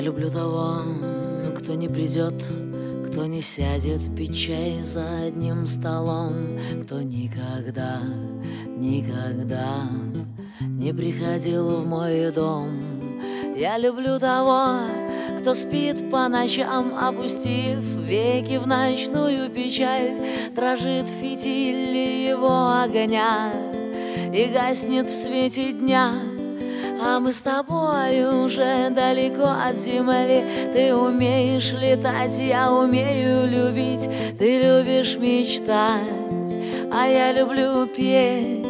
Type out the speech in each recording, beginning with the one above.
Я люблю того, кто не придет, кто не сядет пить чай за одним столом, кто никогда, никогда не приходил в мой дом. Я люблю того, кто спит по ночам, опустив веки в ночную печаль. Дрожит фитиль его огня и гаснет в свете дня. А мы с тобой уже далеко от земли. Ты умеешь летать, я умею любить. Ты любишь мечтать, а я люблю петь.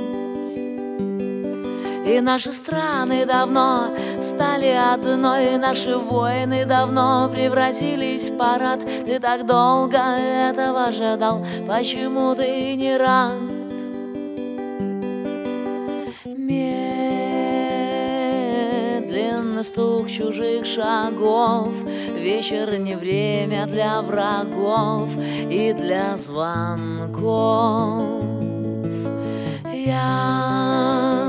И наши страны давно стали одной, наши войны давно превратились в парад. Ты так долго этого ожидал, почему ты не рад? Медленный стук чужих шагов, вечер не время для врагов и для звонков. Я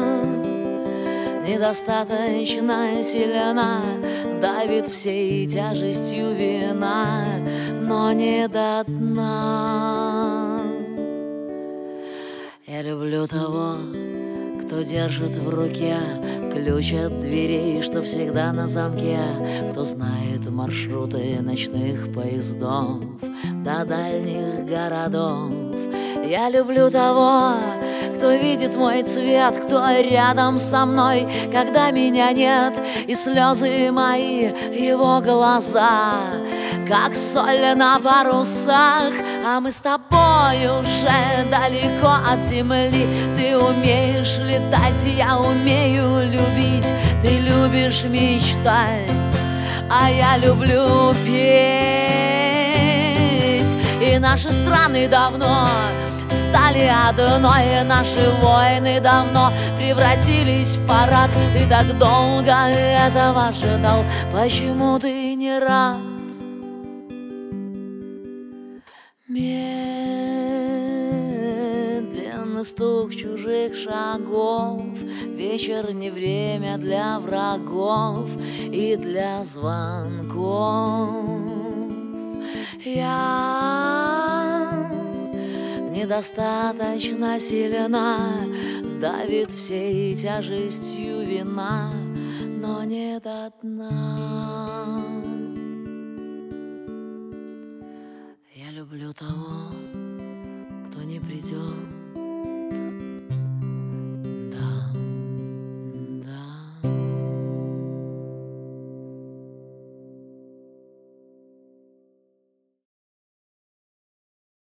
недостаточно сильна, давит всей тяжестью вина, но не до дна. Я люблю того, кто держит в руке ключ от дверей, что всегда на замке, кто знает маршруты ночных поездов до дальних городов. Я люблю того, кто видит мой цвет, кто рядом со мной, когда меня нет, и слезы мои, его глаза, как соль на парусах. А мы с тобой уже далеко от земли. Ты умеешь летать, я умею любить. Ты любишь мечтать, а я люблю петь. И наши страны давно стали одной, наши войны давно превратились в парад. Ты так долго этого ожидал, почему ты не рад? Медленный стук чужих шагов, вечер не время для врагов и для звонков. Я недостаточно сильна, давит всей тяжестью вина, но не до дна. Я люблю того, кто не придет,